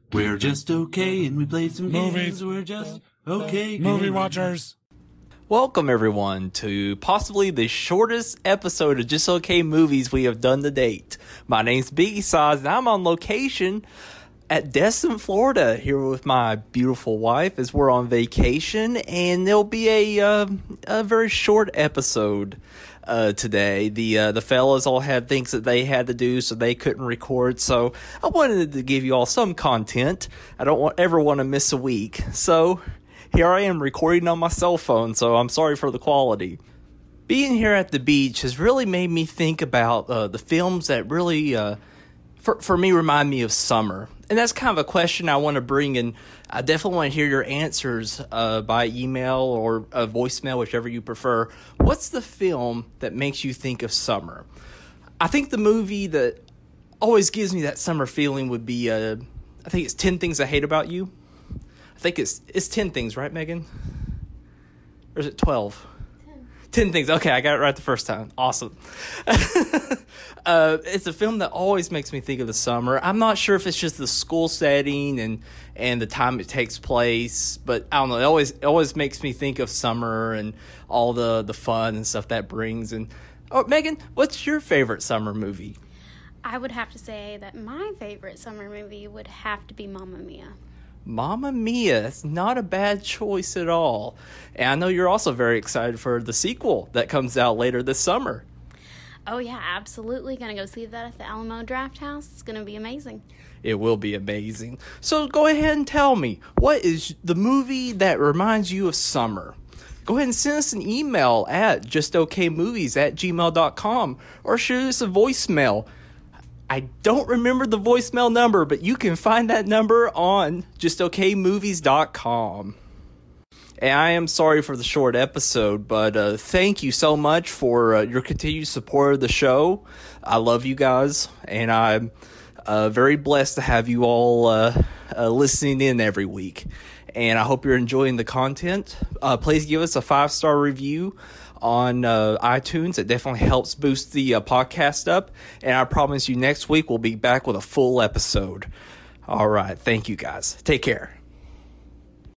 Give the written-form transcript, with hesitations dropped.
We're just okay and we play some Movies. games. We're just okay. Movie watchers. Welcome, everyone, to possibly the shortest episode of Just Okay Movies we have done to date. My name's Biggie Size, and I'm on location at Destin, Florida, here with my beautiful wife as we're on vacation, and there'll be a very short episode today. The fellas all had things that they had to do, so they couldn't record, so I wanted to give you all some content. I don't ever want to miss a week, so here I am recording on my cell phone, so I'm sorry for the quality. Being here at the beach has really made me think about the films that really, for me, remind me of summer. And that's kind of a question I want to bring, and I definitely want to hear your answers by email or voicemail, whichever you prefer. What's the film that makes you think of summer? I think the movie that always gives me that summer feeling would be, I think it's 10 Things I Hate About You. I think it's 10 things, right, Megan? Or is it 12? 10 things. Okay, I got it right the first time. Awesome. It's a film that always makes me think of the summer. I'm not sure if it's just the school setting and the time it takes place, but I don't know. It always makes me think of summer and all the fun and stuff that brings. And Megan, what's your favorite summer movie? I would have to say that my favorite summer movie would have to be Mamma Mia. Mamma Mia, it's not a bad choice at all. And I know you're also very excited for the sequel that comes out later this summer. Oh yeah, absolutely. Gonna go see that at the Alamo Drafthouse. It's gonna be amazing. It will be amazing. So go ahead and tell me, what is the movie that reminds you of summer? Go ahead and send us an email at justokmovies@gmail.com or shoot us a voicemail. I don't remember the voicemail number, but you can find that number on justokmovies.com. And I am sorry for the short episode, but thank you so much for your continued support of the show. I love you guys, and I'm very blessed to have you all listening in every week. And I hope you're enjoying the content. Please give us a 5-star review on iTunes. It definitely helps boost the podcast up. And I promise you next week we'll be back with a full episode. All right. Thank you, guys. Take care.